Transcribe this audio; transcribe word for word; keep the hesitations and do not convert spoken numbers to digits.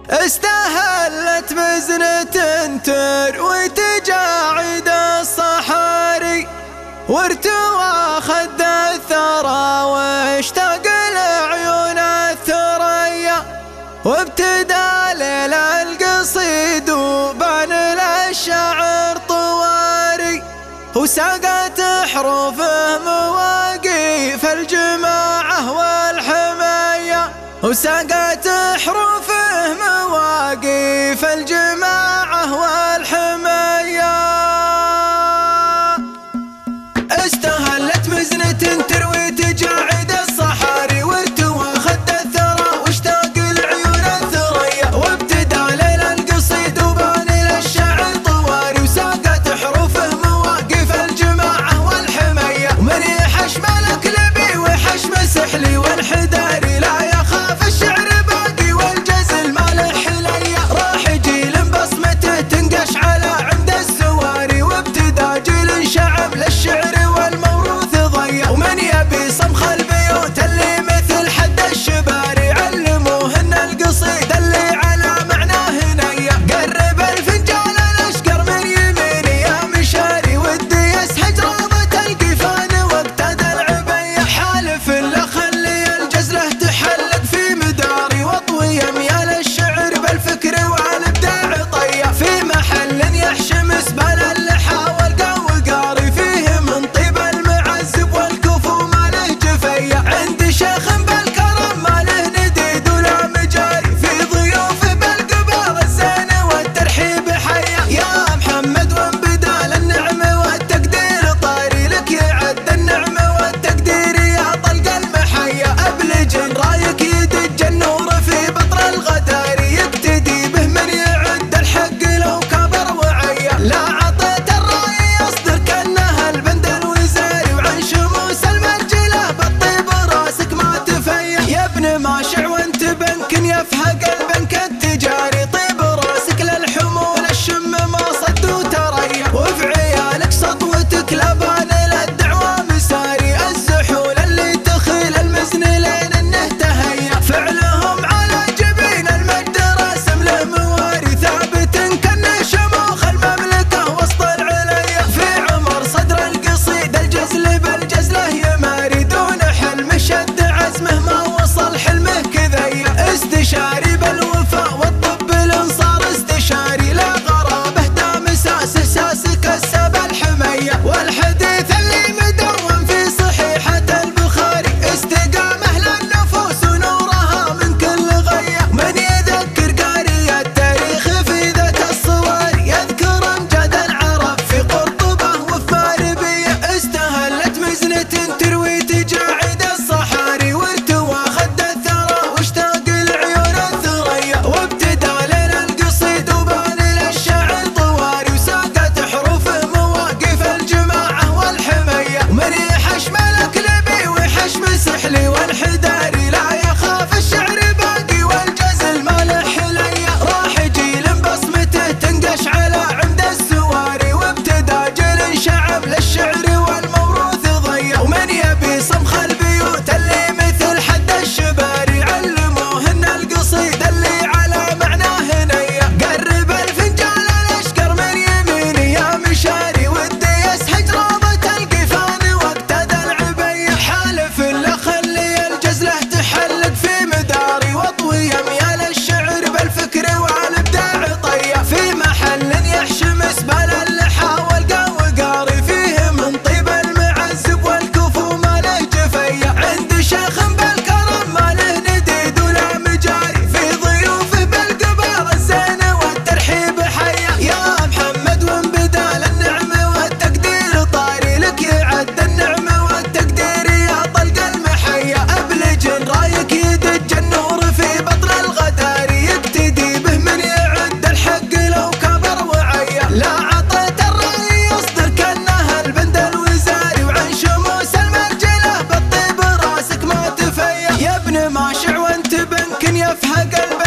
استهلت مزنة تروي تجاعد الصحاري، وارتوى خد الثرى واشتاق لعيون الثريا، وابتدى ليل القصيد وبان للشعر طواري، وساقت حروفه مواقيف الجماعة والحمية، وساقت حروفه مواقيف الجماعة والحمية. استهلت مزنة تروي تجاعد الصحاري، وارتوى خد الثرى واشتاق لعيون الثريا، وابتدى ليل القصيد وبان للشعر طواري، وساقت حروفه مواقف الجماعة والحمية، ومن يحش ملك لبي وحش مسحلي والحداري، لا يخاف الشعر باقي والجزل ما له حلية، راح جيل بصمته تنقش على عمد السواري، وابتدى جيل شعب للشعر والموروث ضيع، ومن يبي صمخ البيوت اللي مثل حد الشباري، علموهن القصيد اللي على معناه نية، قرب الفنجان الاشقر من يميني يا مشاري، ودي يسهج رابط القفان واقتدى العبية، حالف الا خلي الجزله تحلق في مداري، واطوي اميال الشعر بالفكر والابداع طية، في محل يحشم اسبال اللحى والقوقاري، فيه من طيب المعزب والكفو ما له جفية، عند شيخ بالكرم ما له نديد ولا مجاري، في ضيوف بالقبال الزين والترحيب حية، يا محمد وانبدال النعم والتقدير طاري، لك يعد النعم والتقدير يا طلق المحية، ابلج رايك يدج النور في بطر الغداري، يقتدي به من يعد الحق لو كبر وعية، لا عطيت الراي يصدر كانها البند الوزاري، وعن شموس المرجله بالطيب راسك ما تفيا، يا ابن ماشع وانت بنك يفهق البنك التجاري، طيب راسك للحمول الشم ما صد وتريا، وفي عيالك سطوتك لبان للدعوى مساري، الزحول اللي تخيل المزن لين انه تهيا، فعلهم على جبين المجد راسم له مواري، ثابت كان شموخ المملكة وسط العليا، في عمر صدر القصيد الجزل بالجزله يماري، دون حلم شد عزمه ما وصل حلمه كذيا، استشاري بالوفاء والطب الانصار استشاري، لا غرابه دام ساسه ساسك السب الحمية، والحديث اللي مدون في صحيحة البخاري، استقامه للنفوس ونورها من كل غية، من يذكر قاري التاريخ في ذات الصواري، يذكر امجاد العرب في قرطبة وفي ماربية، استهلت مزنة تروي تجاعد الصحاري، وارتوى خد الثرى واشتاق لعيون الثريا، وابتدى ليل القصيد وبان للشعر طواري، وساقت حروفه مواقف الجماعة والحمية، ومن يحش ملك لبي وحش مسحلي والحداري، لا يخاف الشعر باقي والجزل ما له حلية، راح جيل بصمته تنقش على عمد السواري، وابتدى جيل شعب للشعر والموروث ضيع، ومن يبي صمخ البيوت اللي مثل حد الشباري، علموهن القصيد اللي على معناه نية، قرب الفنجان الاشقر من يميني يا مشاري، ودي يسهج رابط القفان واقتدى العبية، حالف الا خلي الجزله تحلق في مداري، واطوي اميال الشعر بالفكر والابداع طية، في محل يحشم اسبال اللحى والقوقاري، فيه من طيب المعزب والكفو ما له جفية، عند شيخ بالكرم ما له نديد ولا مجاري، في ضيوفه بالقبال الزين والترحيب حية، يا محمد وانبدال النعم والتقدير طاري، لك يعد النعم والتقدير يا طلق المحية، ابلج رايك يدج النور في بطر الغداري، يقتدي به من يعد الحق لو كبر وعيا، لا عطيت الراي يصدر كانها البند الوزاري، وعن شموس المرجله بالطيب راسك ما تفيا، يا ابن ماشع وانت بنك يفهق